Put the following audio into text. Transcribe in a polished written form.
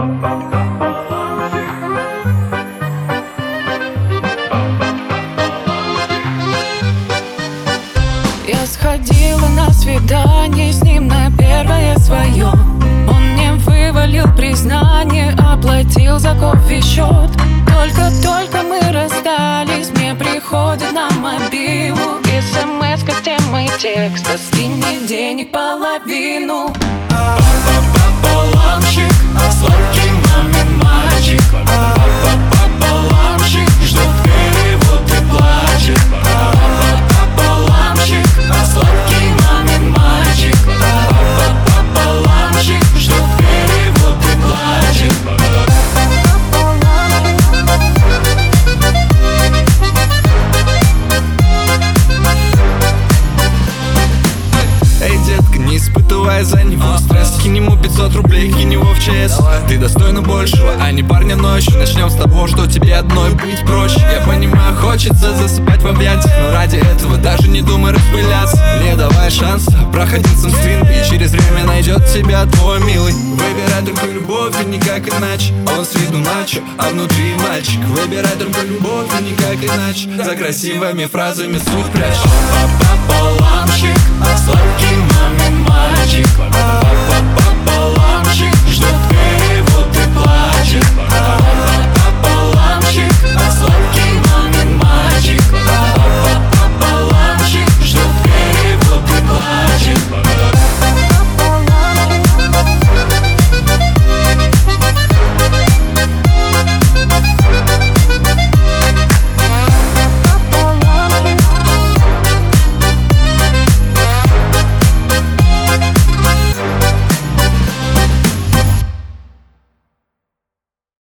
Я сходила на свидание с ним на первое свое. Он мне вывалил признание, оплатил за кофе счет. Только мы расстались, мне приходит на мобилу СМС-ка с темой текста: скинь мне денег половину. Папа-папа-ламщик, сладкий мамин мальчик. Папа-папа-ламщик, ждет перевод и плачет. Папа-папа-ламщик, сладкий мамин мальчик. Папа-папа-ламщик, ждет перевод и плачет. Эй, детка, не испытывай за него стресс. Кинь ему 500 рублей, кинь его в ЧС. Ты достойна большего, а не парня ночью. Начнем с того, что тебе одной быть проще. Я понимаю, хочется засыпать в объятиях, но ради этого даже не думай распыляться. Не давай шанса проходиться стринг, и через время найдет тебя твой милый. Выбирай только любовь и никак иначе. Он с виду мачо, а внутри мальчик. Выбирай только любовь и никак иначе. За красивыми фразами суть прячь. Папа-папа-ламщик, сладкий мамин мальчик.